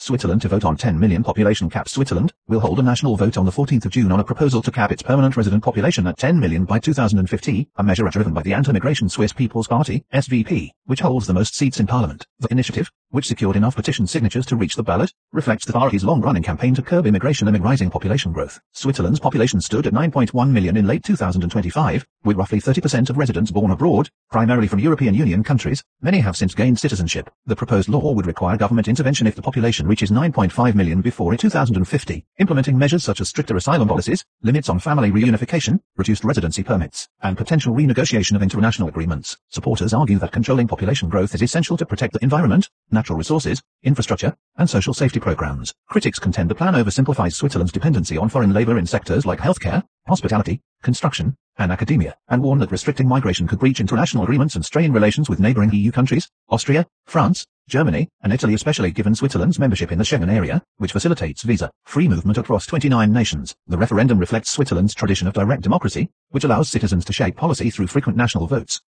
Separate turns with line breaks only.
Switzerland to vote on 10 million population cap. Switzerland will hold a national vote on the 14th of June on a proposal to cap its permanent resident population at 10 million by 2050, a measure driven by the anti-migration Swiss People's Party, SVP, which holds the most seats in parliament. The initiative, which secured enough petition signatures to reach the ballot, reflects the party's long-running campaign to curb immigration amid rising population growth. Switzerland's population stood at 9.1 million in late 2025, with roughly 30% of residents born abroad, primarily from European Union countries. Many have since gained citizenship. The proposed law would require government intervention if the population reaches 9.5 million before 2050, implementing measures such as stricter asylum policies, limits on family reunification, reduced residency permits, and potential renegotiation of international agreements. Supporters argue that controlling population growth is essential to protect the environment, natural resources, infrastructure, and social safety programs. Critics contend the plan oversimplifies Switzerland's dependency on foreign labor in sectors like healthcare, hospitality, construction, and academia, and warn that restricting migration could breach international agreements and strain relations with neighboring EU countries, Austria, France, Germany, and Italy, especially given Switzerland's membership in the Schengen area, which facilitates visa-free movement across 29 nations. The referendum reflects Switzerland's tradition of direct democracy, which allows citizens to shape policy through frequent national votes.